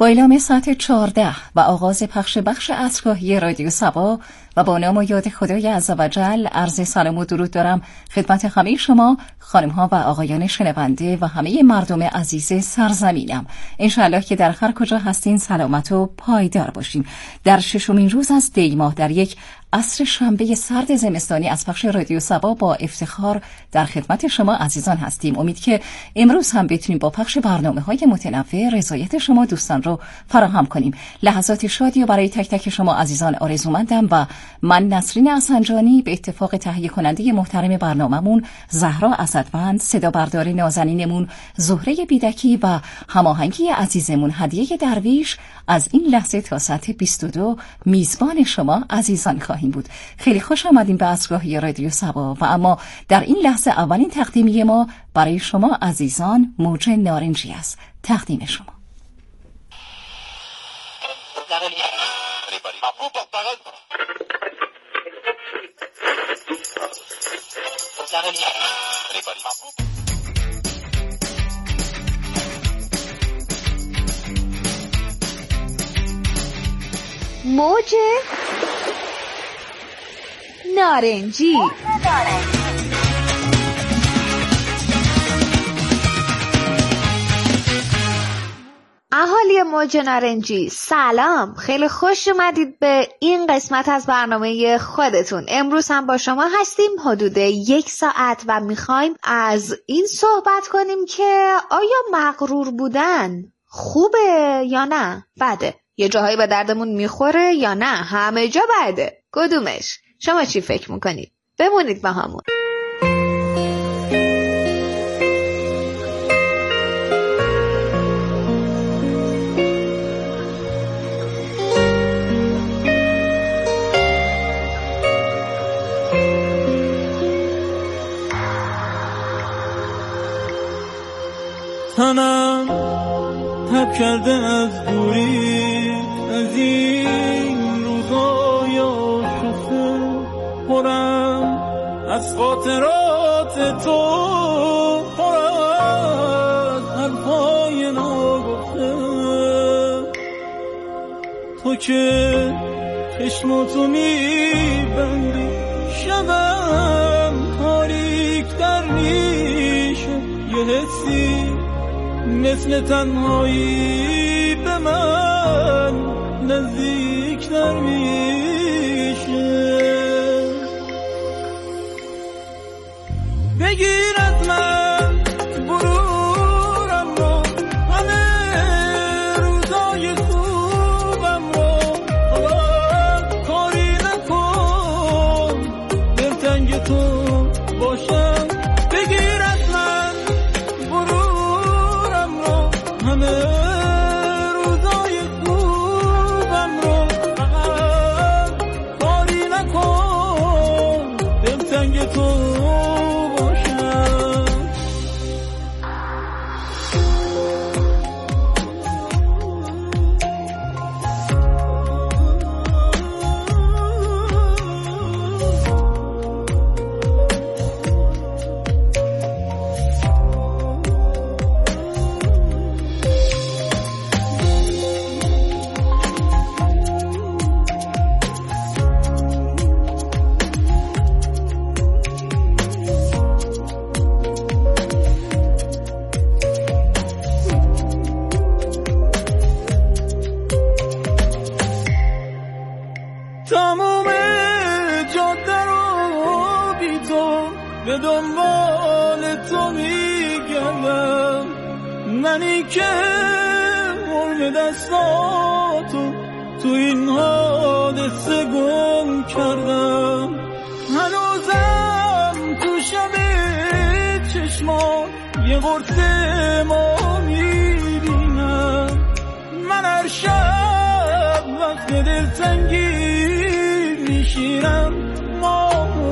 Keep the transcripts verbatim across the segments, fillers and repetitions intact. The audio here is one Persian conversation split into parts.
اعلام ساعت چهارده و آغاز پخش بخش عصرگاهی رادیو صبا و با نام و یاد خدای عزوجل عرض سلام و درود دارم خدمت همه شما خانم ها و آقایان شنونده و همه مردم عزیز سرزمینم. انشاءالله که در هر کجا هستین سلامت و پایدار باشین. در ششمین روز از دی ماه در یک عصر شنبه سرد زمستانی از پخش رادیو صبا با افتخار در خدمت شما عزیزان هستیم. امید که امروز هم بتونیم با پخش برنامه‌های متنوع رضایت شما دوستان رو فراهم کنیم. لحظات شادی و برای تک تک شما عزیزان آرزومندم و من نسرین اسنجانی به اتفاق تهیه کننده محترم برنامه‌مون زهرا اسدوند، صدا بردار نازنینمون زهره بیدکی و هماهنگی عزیزمون هدیه درویش از این لحظه تا ساعت بیست و دو میزبان شما عزیزان خواهیم بود. خیلی خوش آمدین به عصرگاهی رادیو صبا و اما در این لحظه اولین تقدیمی ما برای شما عزیزان موج نارنجی است. تقدیم شما. موج نارنجی. اهالی موج نارنجی سلام، خیلی خوش اومدید به این قسمت از برنامه خودتون. امروز هم با شما هستیم حدود یک ساعت و میخوایم از این صحبت کنیم که آیا مغرور بودن خوبه یا نه بده؟ یه جاهایی به دردمون میخوره یا نه همه جا بده؟ کدومش؟ شما چی فکر میکنید؟ بمونید با همون. تنم تب کرده از دوری، از این روزای آشفته، پرم از خاطرات تو، پرم از حرفای ناگفته. تو که چشماتو میبندی شبم تاریک در میشه، یه حسی مثل تنهایی به من نزدیک در میشه. بگیر از من غرورم رو، همه روزای خوبم رو، حالا کاری نکن دلتنگ تو باشم. بگیر از من غرورم رو، همه روزای خوبم رو، فقط کاری نکن دلتنگ تو باشم. تمام جاده رو بی تو به دنبال تو میگردم، منی که مرگ دستاتو تو این حادثه گم کردم. هنوزم تو شب چشمات یه قرص ما میبینم. من هر شب وقت دلتنگی میشینم ماهو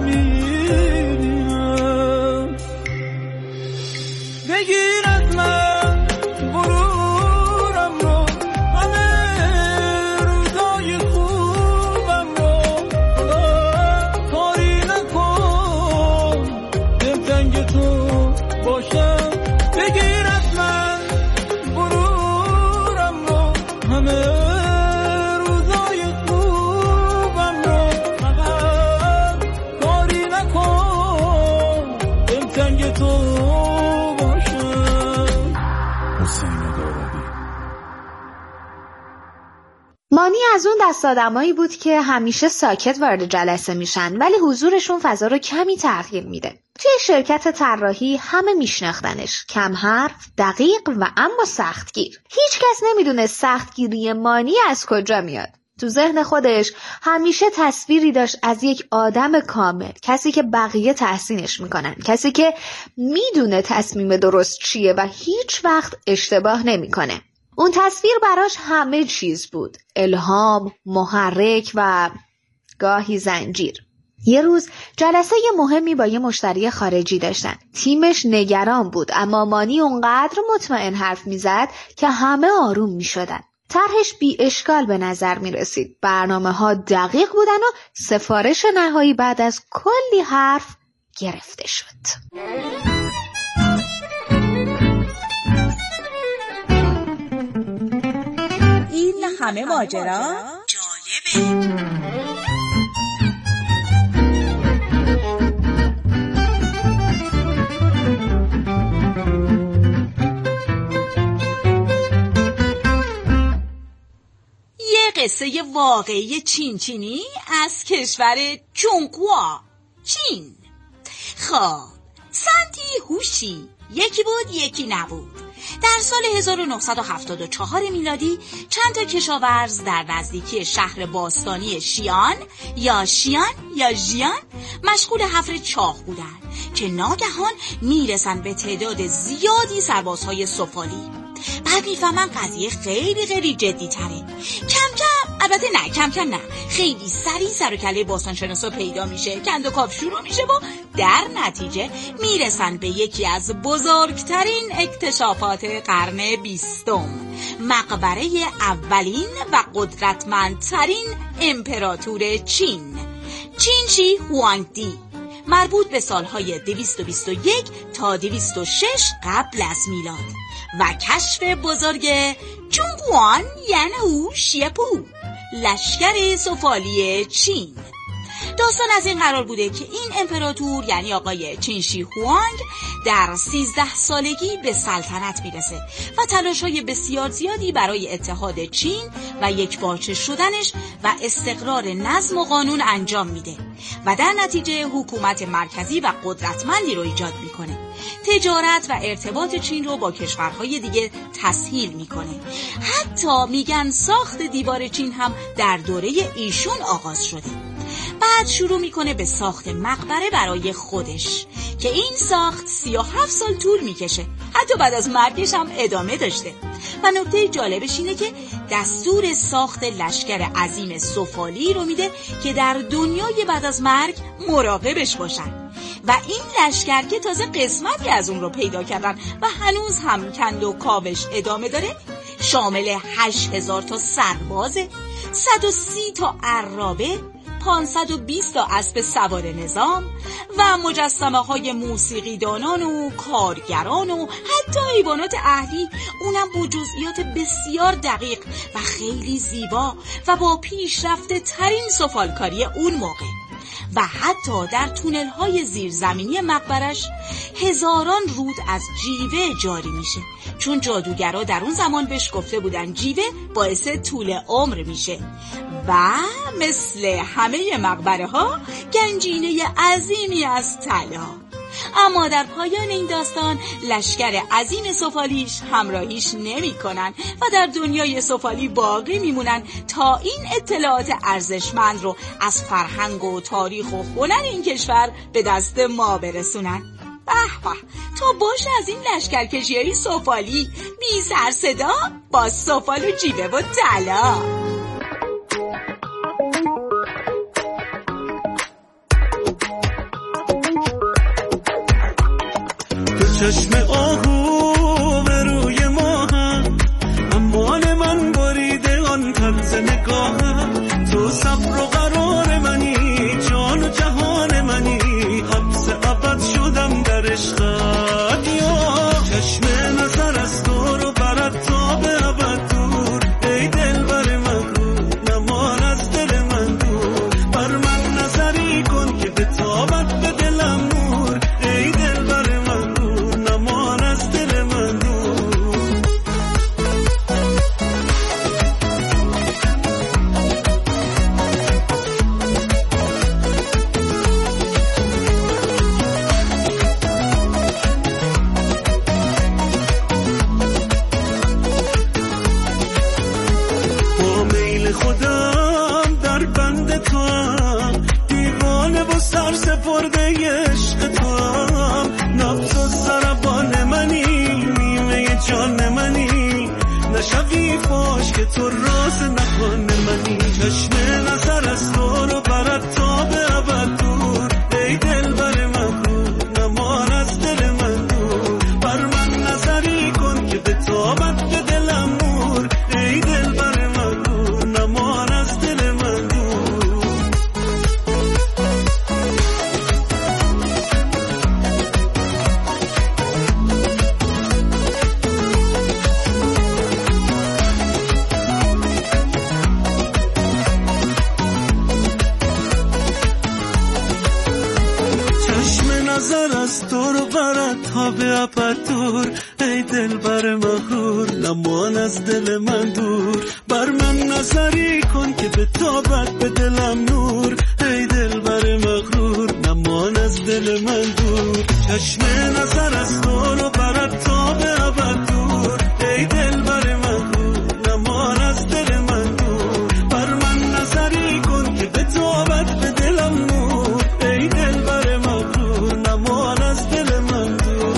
میبینم. بگیر از من غرورم رو، همه روزای خوبم رو، کاری نکن دلتنگ تو باشم. بگیر از من غرورم رو، دست آدمایی بود که همیشه ساکت وارد جلسه میشن ولی حضورشون فضا رو کمی تغییر میده. توی شرکت طراحی همه میشناختنش، کم حرف، دقیق و اما سختگیر. هیچ کس نمیدونه سختگیری مانی از کجا میاد. تو ذهن خودش همیشه تصویری داشت از یک آدم کامل، کسی که بقیه تحسینش میکنن، کسی که میدونه تصمیم درست چیه و هیچ وقت اشتباه نمیکنه. اون تصویر براش همه چیز بود، الهام، محرک و گاهی زنجیر. یه روز جلسه مهمی با یه مشتری خارجی داشتن. تیمش نگران بود اما مانی اونقدر مطمئن حرف میزد که همه آروم میشدن. طرحش بی اشکال به نظر می رسید. برنامه ها دقیق بودن و سفارش نهایی بعد از کلی حرف گرفته شد. این همه ماجرا جالبه. قصه واقعی چین چینی از کشور چونگوا، چین. خب سنتی هوشی، یکی بود یکی نبود. در سال هزار و نهصد و هفتاد و چهار میلادی چند تا کشاورز در نزدیکی شهر باستانی شیان یا شیان یا ژیان مشغول حفر چاه بودند که ناگهان میرسن به تعداد زیادی سربازهای سفالی. بعد میفهمن قضیه خیلی خیلی جدی تره. کم کم، البته نه کم کم نه، خیلی سریع سر و کله باستانشناسا پیدا میشه، کند و کاو شروع میشه و در نتیجه میرسن به یکی از بزرگترین اکتشافات قرن بیستم، مقبره اولین و قدرتمندترین امپراتور چین، چین شی هوانگدی، مربوط به سالهای دویست و بیست و یک تا دویست و شش قبل از میلاد و کشف بزرگ چونگوان یعنی شیپو، لشکر سفالی چین. داستان از این قرار بوده که این امپراتور یعنی آقای چین شی هوانگ در سیزده سالگی به سلطنت میرسه و تلاش‌های بسیار زیادی برای اتحاد چین و یکپارچه شدنش و استقرار نظم و قانون انجام میده و در نتیجه حکومت مرکزی و قدرتمندی رو ایجاد میکنه. تجارت و ارتباط چین رو با کشورهای دیگه تسهیل میکنه. حتی میگن ساخت دیوار چین هم در دوره ایشون آغاز شده. بعد شروع میکنه به ساخت مقبره برای خودش که این ساخت سی و هفت سال طول میکشه، حتی بعد از مرگش هم ادامه داشته. و نکته جالبش اینه که دستور ساخت لشکر عظیم سفالی رو میده که در دنیای بعد از مرگ مراقبش باشن و این لشکر که تازه قسمتی از اون رو پیدا کردن و هنوز هم کند و کاوش ادامه داره، شامل هشت هزار تا سرباز، صد و سی تا عرابه، پانصد و بیست تا اسب سوار نظام و مجسمه های موسیقیدانان و کارگران و حتی حیوانات اهلی، اونم با جزئیات بسیار دقیق و خیلی زیبا و با پیشرفته ترین سفالکاری اون موقع. و حتی در تونل های زیرزمینی مقبرش هزاران رود از جیوه جاری میشه، چون جادوگرها در اون زمان بهش گفته بودن جیوه باعث طول عمر میشه. و مثل همه مقبره ها گنجینه عظیمی از طلا. اما در پایان این داستان لشکر عظیم سفالیش همراهیش نمی کنن و در دنیای سفالی باقی میمونن تا این اطلاعات ارزشمند رو از فرهنگ و تاریخ و هنر این کشور به دست ما برسونن. به به، تا باشه از این لشکرکشی‌های سفالی بی سر صدا با سفال و جیبه و طلا. چشم آهو به روی ماهم، امان من بریده آن طرز نگاهم. تو صبر و قرار منی، جان و جهان منی، حبس ابد شدم در عشقت. یا چشم نظر از تو رو برد تا به ابد دور، ای دل بر مغرور نمان از دل من دور. بر من نظری کن که به تابت به دلم نور، ای دل بر که تو راز نهان منی. چشم نظر از تو رو برات تا به ابد دور، ای دل بر مغرور نمان از دل من دور. بر من نظری کن که به تابت به دلم نور، ای دل بر مغرور نمان از دل من دور. نظر از تو رو برات تا به ابد دور، ای دل بر مغرور نمان از دل من دور. بر من نظری کن که به تابت به دلم نور، ای دل بر مغرور نمان از دل من دور. چشم نظر از تو رو برات تا به ابد دور، ای دل بر مغرور نمان از دل من دور. بر من نظری کن که به تابت به دلم نور، ای دل بر مغرور نمان از دل من دور.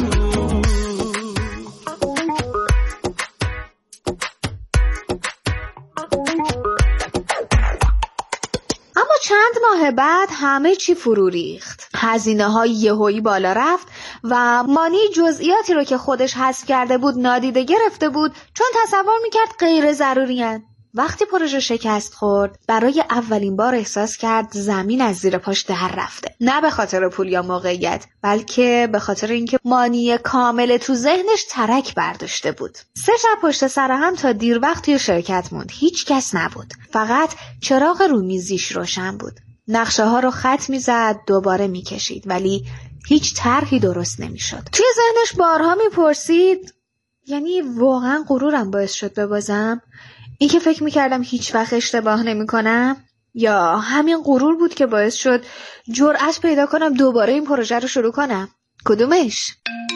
اما چند ماه بعد همه چی فرو ریخت. هزینه های یهویی بالا رفت و مانی جزئیاتی رو که خودش حذف کرده بود نادیده گرفته بود، چون تصور میکرد غیر ضروری هن. وقتی پروژه شکست خورد، برای اولین بار احساس کرد زمین از زیر پاش در رفته. نه به خاطر پول یا موقعیت، بلکه به خاطر اینکه مانی کامل تو ذهنش ترک برداشته بود. سه شب پشت سر هم تا دیر وقت توی شرکت موند. هیچ کس نبود. فقط چراغ رومیزیش روشن بود. نقشه ها رو خط میزد، دوباره میکشید، ولی هیچ طرحی درست نمیشد. توی ذهنش بارها میپرسید یعنی واقعا غرورم باعث شد ببازم؟ این که فکر میکردم هیچ وقت اشتباه نمیکنم؟ یا همین غرور بود که باعث شد جرأت پیدا کنم دوباره این پروژه رو شروع کنم؟ کدومش؟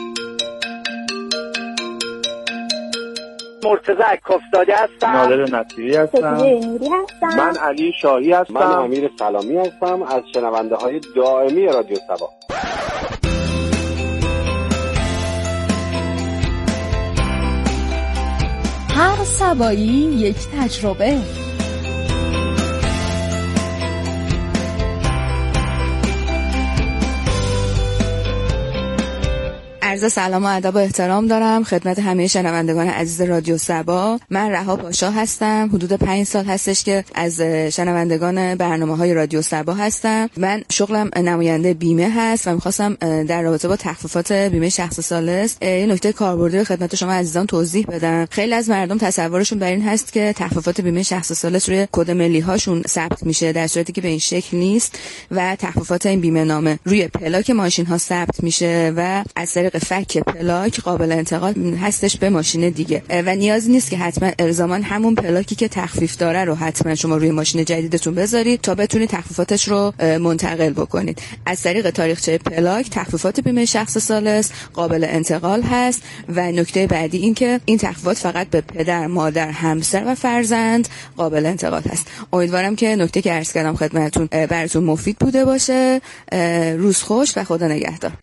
مرتضی عکافتاده هستم. نادر نصیری هستم. نوری هستم. من علی شاهی هستم. من امیر سلامی هستم از شنونده های دائمی رادیو سبا. هر سبایی یک تجربه. عرض سلام و ادب و احترام دارم خدمت همه شنوندگان عزیز رادیو سبا. من رها پاشا هستم. حدود پنج سال هستش که از شنوندگان برنامه‌های رادیو سبا هستم. من شغلم نماینده بیمه هست و می‌خواستم در رابطه با تخفیفات بیمه شخص ثالث یه نکته کاربردی رو خدمت شما عزیزان توضیح بدم. خیلی از مردم تصورشون بر این هست که تخفیفات بیمه شخص ثالث روی کد ملی هاشون ثبت میشه، در صورتی که به این شکل نیست و تخفیفات این بیمه نامه روی پلاک ماشین ها ثبت میشه و از طریق فک پلاک قابل انتقال هستش به ماشین دیگه و نیازی نیست که حتما الزاما همون پلاکی که تخفیف داره رو حتما شما روی ماشین جدیدتون بذارید تا بتونید تخفیفاتش رو منتقل بکنید. از طریق تاریخچه پلاک تخفیفات بیمه شخص ثالث قابل انتقال هست و نکته بعدی این که این تخفیفات فقط به پدر، مادر، همسر و فرزند قابل انتقال هست. امیدوارم که نکته که عرض کردم خدمتتون براتون مفید بوده باشه. روز خوش و خدا نگهدار.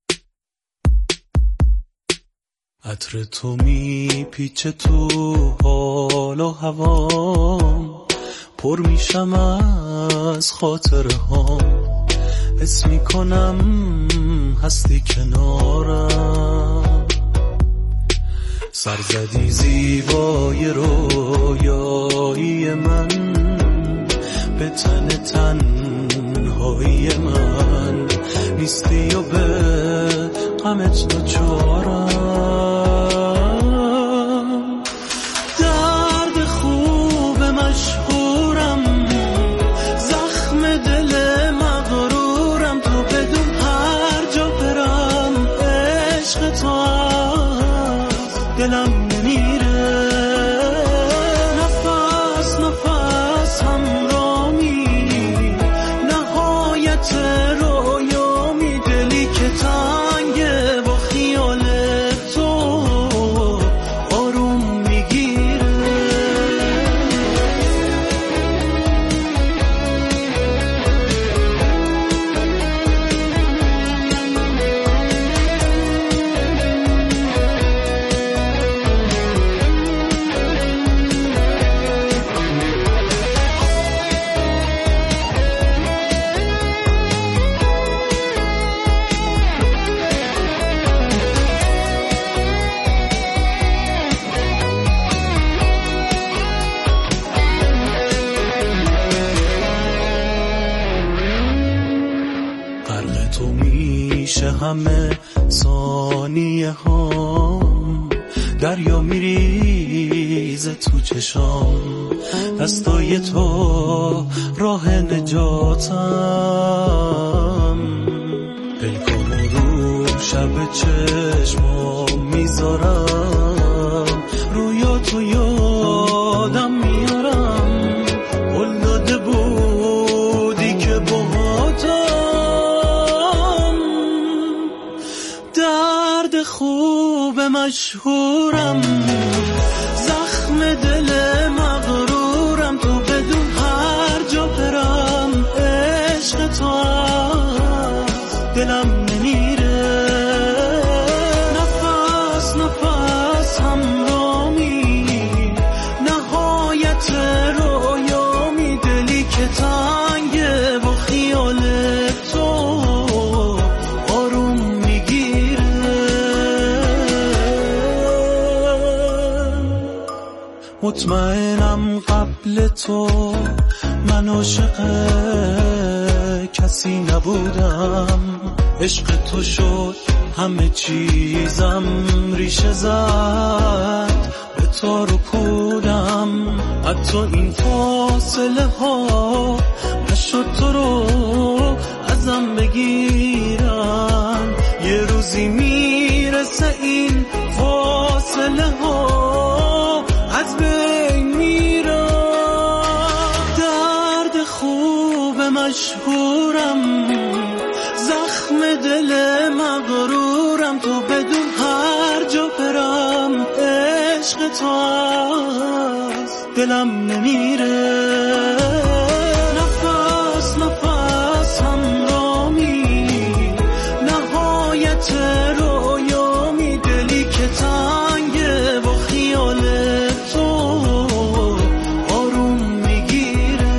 عطر تو میپیچه تو حال و هوام، پر میشم از خاطره ها، حس میکنم هستی کنارم. سرزدی زیبای رویایی من، به تن تنهایی من نیستی و به غمت دوچارم. درد خوب مشهورم، زخم دل مغرورم، تو بدون هر جا برم عشق تو از دلم نمیره. نفس نفس همراه میری، نهایت رویا می، دلی که تنگه با خیال تو میشه همه ثانیه هام، دریا میریزه تو چشام، دستای تو راه نجاتم. پیکامو رو شب چشمام میذارم، رویا تو یادم میارم، قول داده بودی که باهاتم. درد خوب مشهورم، زخم دل مغرورم، تو بدون هر جا برم عشق تو از دلم نمیره. نفس نفس همرامی، نهایت رویامی، دلی که تنگه با خیال تو آروم میگیره. مطمئنم قبل تو من عاشق کسی نبودم، عشق تو شد همه چیزم، ریشه زد به تار و پودم. حتی این فاصله ها نشد تو رو ازم بگیرم، یه روزی میرسه این فاصله ها از بین میرم. درد خوب مشهورم، زخم دل مغرورم، تو بدون هر جا برم عشق تو از دلم نمیره. نفس نفس همرامی، نهایت رویامی، دلی که تنگه با خیال تو آروم میگیره.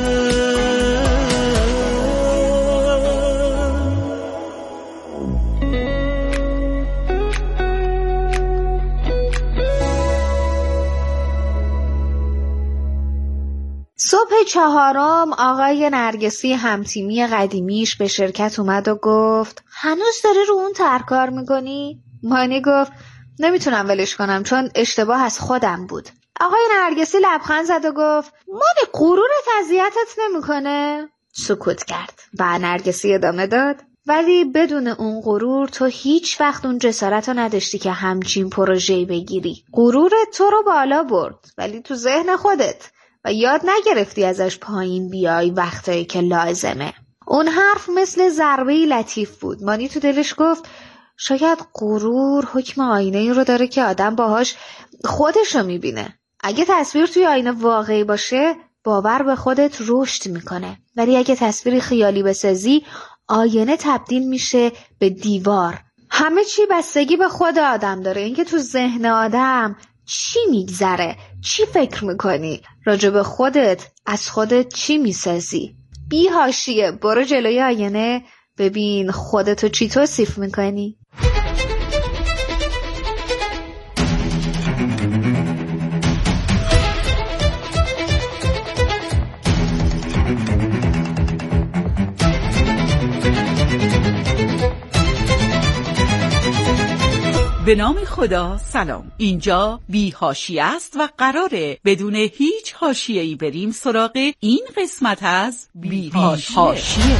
صبح چهارم آقای نرگسی همتیمی قدیمیش به شرکت اومد و گفت هنوز داری رو اون طرح کار میکنی؟ مانی گفت نمیتونم ولش کنم چون اشتباه از خودم بود. آقای نرگسی لبخند زد و گفت مانی غرورت اذیتت نمیکنه؟ سکوت کرد و نرگسی ادامه داد ولی بدون اون غرور تو هیچ وقت اون جسارت رو نداشتی که همچین پروژه‌ای بگیری. غرورت تو رو بالا برد ولی تو ذهن خودت، و یاد نگرفتی ازش پایین بیای وقتایی که لازمه. اون حرف مثل ضربه‌ای لطیف بود. مانی تو دلش گفت شاید غرور حکم آینه‌ای رو داره که آدم باهاش خودشو میبینه. اگه تصویر توی آینه واقعی باشه باور به خودت رشد میکنه، ولی اگه تصویر خیالی بسازی آینه تبدیل میشه به دیوار. همه چی بستگی به خود آدم داره، اینکه تو ذهن آدم چی میگذره، چی فکر میکنی، راجع به خودت از خودت چی میسازی. بی حاشیه برو جلوی آینه ببین خودتو چی توصیف میکنی. به نام خدا سلام. اینجا بی حاشیه است و قراره بدون هیچ حاشیه‌ای بریم سراغ این قسمت از بی حاشیه.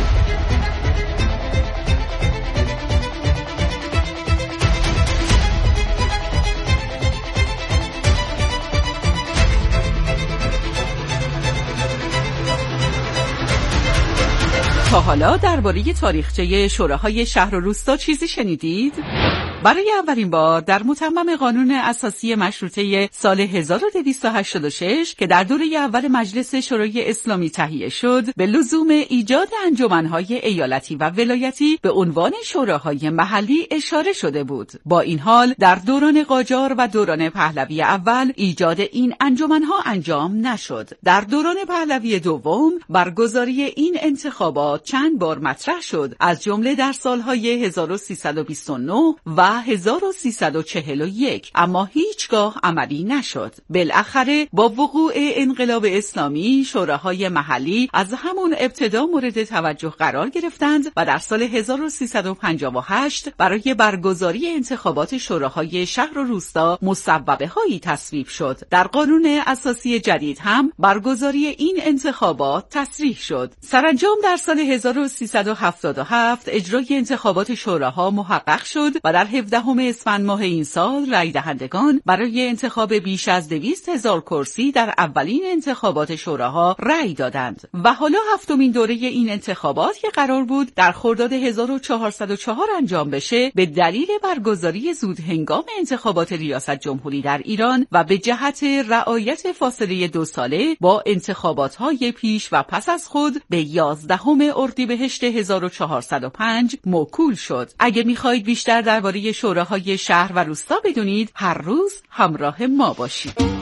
تا حالا درباره تاریخچه شوراهای شهر و روستا چیزی شنیدید؟ برای اولین بار در متمم قانون اساسی مشروطه سال هزار و دویست و هشتاد و شش که در دوره اول مجلس شورای اسلامی تهیه شد، به لزوم ایجاد انجمنهای ایالتی و ولایتی به عنوان شوراهای محلی اشاره شده بود. با این حال در دوران قاجار و دوران پهلوی اول ایجاد این انجمنها انجام نشد. در دوران پهلوی دوم برگزاری این انتخابات چند بار مطرح شد، از جمله در سالهای هزار و سیصد و بیست و نه و و هزار و سیصد و چهل و یک، اما هیچگاه عملی نشد. بالاخره با وقوع انقلاب اسلامی شوراهای محلی از همون ابتدا مورد توجه قرار گرفتند و در سال هزار و سیصد و پنجاه و هشت برای برگزاری انتخابات شوراهای شهر و روستا مصوبه‌هایی تصویب شد. در قانون اساسی جدید هم برگزاری این انتخابات تصریح شد. سرانجام در سال هزار و سیصد و هفتاد و هفت اجرای انتخابات شوراها محقق شد و در هفدهم اسفند ماه این سال رای دهندگان برای انتخاب بیش از دویست هزار کرسی در اولین انتخابات شوراها رای دادند و حالا هفتمین دوره این انتخابات که قرار بود در خرداد هزار و چهارصد و چهار انجام بشه به دلیل برگزاری زود هنگام انتخابات ریاست جمهوری در ایران و به جهت رعایت فاصله دو ساله با انتخابات‌های پیش و پس از خود به یازدهم اردیبهشت هزار و چهارصد و پنج موکول شد. اگه می‌خواید بیشتر درباره شوراهای شهر و روستا بدونید، هر روز همراه ما باشید.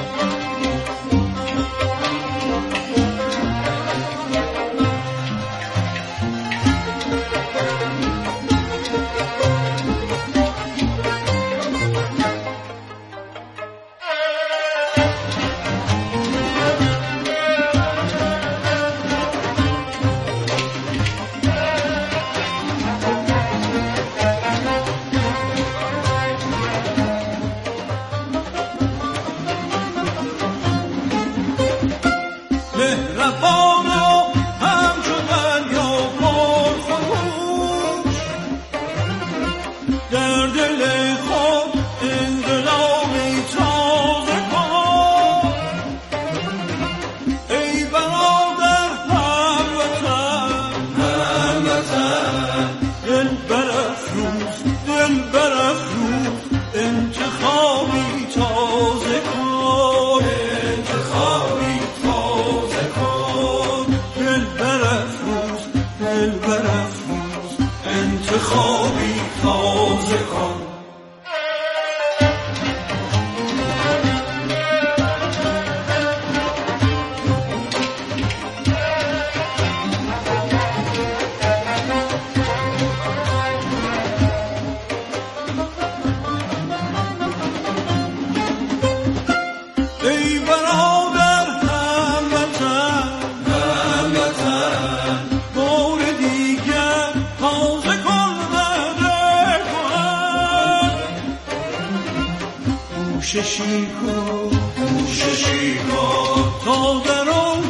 کوششی کن کوششی کن تا در اوج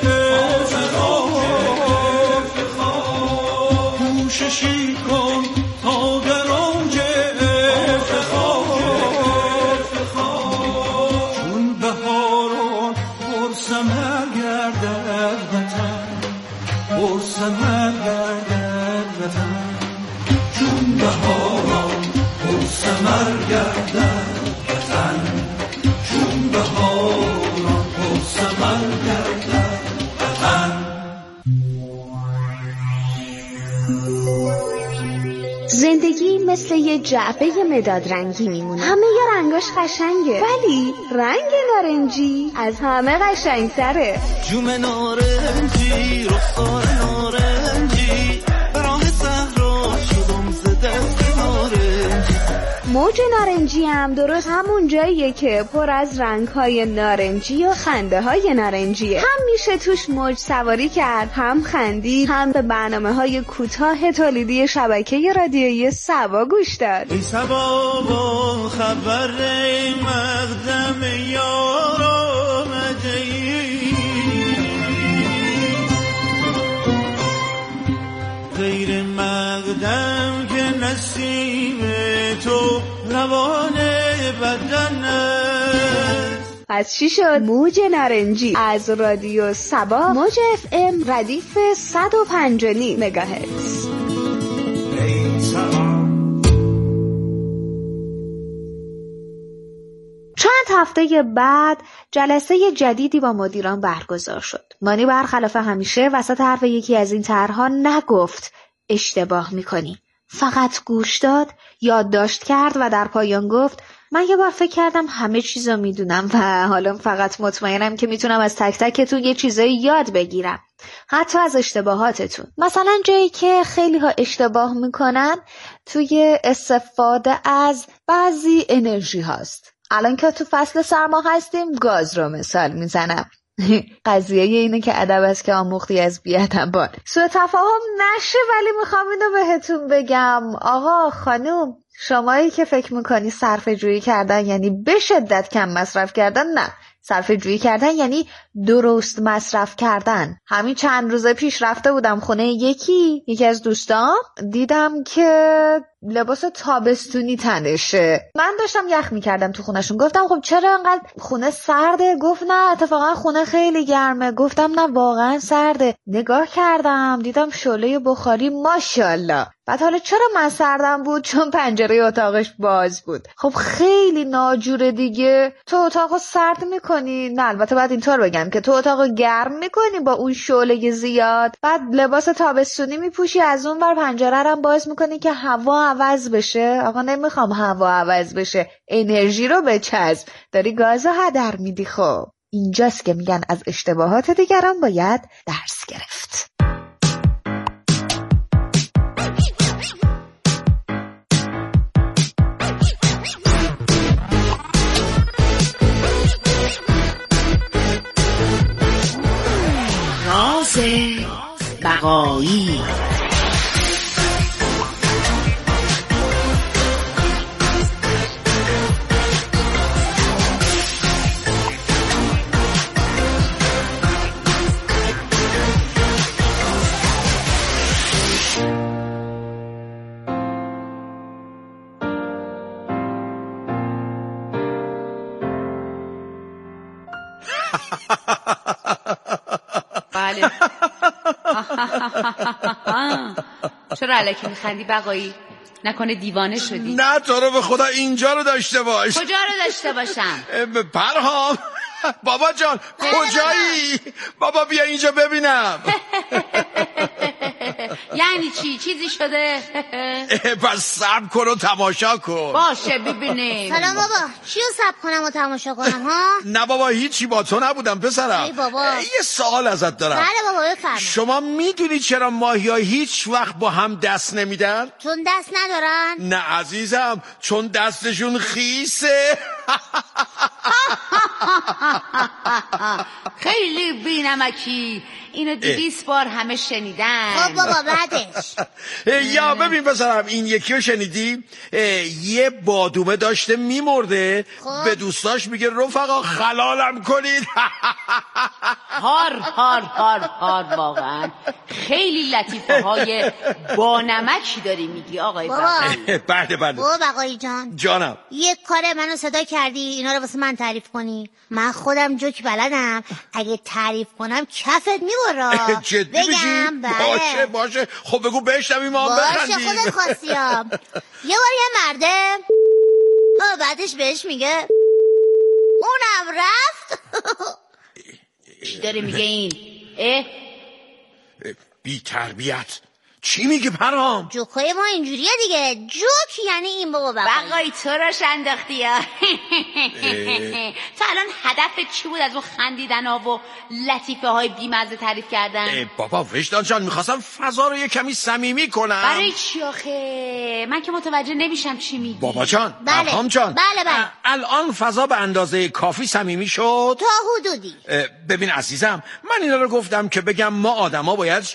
افتخار کوششی کن تا در اوج افتخار چون بهاران پر ثمر گردد وطن پر ثمر گردد وطن چون بهاران پر ثمر گردد چون بهاران پر ثمر گردد وطن. زندگی مثل یه جعبه مداد رنگی میمونه. همه یه رنگاش قشنگه ولی رنگ نارنجی از همه قشنگتره. جوم نارنجی رخسار نارنجی راه صحرا شدم ز دست نارنجی. موج نارنجی هم درست همون جاییه که پر از رنگ‌های نارنجی و خنده‌های نارنجیه. هم میشه توش موج سواری کرد، هم خندید، هم به برنامه‌های کوتاه تولیدی شبکه رادیویی سبا گوش داد. ای سبا با خبر مقدم یار آمده‌ای غیر مقدم که نسیم تو روان بدن است. از چی شد؟ موج نارنجی از رادیو سبا، موج اف ام ردیف صد و پنج و نیم مگاهرتز. چند هفته بعد جلسه جدیدی با مدیران برگزار شد. مانی برخلاف همیشه وسط حرف یکی از این طرح‌ها نگفت اشتباه میکنی، فقط گوش داد، یادداشت کرد و در پایان گفت من یه بار فکر کردم همه چیزو میدونم و حالا فقط مطمئنم که میتونم از تک تکتون یه چیزایی یاد بگیرم، حتی از اشتباهاتتون. مثلا جایی که خیلی ها اشتباه میکنن توی استفاده از بعضی انرژی هاست. الان که تو فصل سرما هستیم گاز رو مثال میزنم. قضیه اینه که ادب است که آموختی از بی‌ادبان. سوء تفاهم نشه، ولی میخوام اینو بهتون بگم آقا خانوم، شمایی که فکر میکنی صرفه جویی کردن یعنی به شدت کم مصرف کردن، نه، صرفه جویی کردن یعنی درست مصرف کردن. همین چند روز پیش رفته بودم خونه یکی یکی از دوستان، دیدم که لباس تابستونی تنشه. من داشتم یخ میکردم تو خونهشون، گفتم خب چرا انقدر خونه سرده؟ گفت نه اتفاقا خونه خیلی گرمه. گفتم نه واقعا سرده. نگاه کردم دیدم شعله بخاری ماشاءالله. بعد حالا چرا من سردم بود؟ چون پنجره اتاقش باز بود. خب خیلی ناجوره دیگه. تو اتاقو سرد میکنی، نه البته بعد اینطور بگم که تو اتاقو گرم میکنی با اون شعله زیاد، بعد لباس تابستونی میپوشی، از اون بر پنجره رو باز میکنی که هوا عوض بشه. آقا نمیخوام هوا عوض بشه، انرژی رو بچسب، داری گازو هدر میدی. خب اینجاست که میگن از اشتباهات دیگران باید درس گرفت. راز بقایی. بله. چرا الکی میخندی بقایی؟ نکنه دیوانه شدی؟ نه تو رو به خدا اینجا رو داشته باش. کجا رو داشته باشم؟ پرهام بابا جان کجایی؟ بابا بیا اینجا ببینم. یعنی چی؟ چیزی شده؟ پس صبر کن و تماشا کن. باشه ببینیم. سلام بابا، چی رو صبر کنم و تماشا کنم ها؟ نه بابا هیچی، با تو نبودم پسرم. ای بابا یه سوال ازت دارم. بله بابا بفرمایید. شما میدونی چرا ماهی‌ها هیچ وقت با هم دست نمیدن؟ چون دست ندارن؟ نه عزیزم، چون دستشون خیسه. خیلی بی‌نمکی. اینو دویست بار همه شنیدن. خب بابا بعدش یا ببین پسرم، این یکی رو شنیدی؟ یه بادومه داشته میمرده، به دوستاش میگه رفقا خلالم کنید. هار هار هار هار. واقعا خیلی لطیفه های با نمکی داری میگی آقای بقایی. بله بله. بابا بقایی جان جانم، یک کار منو صدا کردی اینا رو واسه من تعریف کنی. من خودم جوک بلدم، اگه تعریف کنم کفت میبره. جدی میگی؟ باشه باشه. خب بگو بشنویم ما بخندیم. باشه خودت خواستیم. یه بار یه مرده بعدش بهش میگه اونم رفت. چی داره میگه این؟ اه؟ بی تربیت. چی میگه پرهام؟ جوکای ما اینجوریه دیگه. جوک یعنی این بابا بقایی. بقایی تو راش انداختی ها. تو الان هدف چی بود از اون خندیدن ها و لطیفه های بیمزه تعریف کردن؟ بابا وجدان جان میخواستم فضا رو یه کمی صمیمی کنم. برای چی آخه؟ من که متوجه نمیشم چی میگی. بابا جان، بله. پرهام جان، بله بله. الان فضا به اندازه کافی صمیمی شد؟ تا حدودی. ببین عزیزم، من اینا رو گفتم که بگم ما آدما باید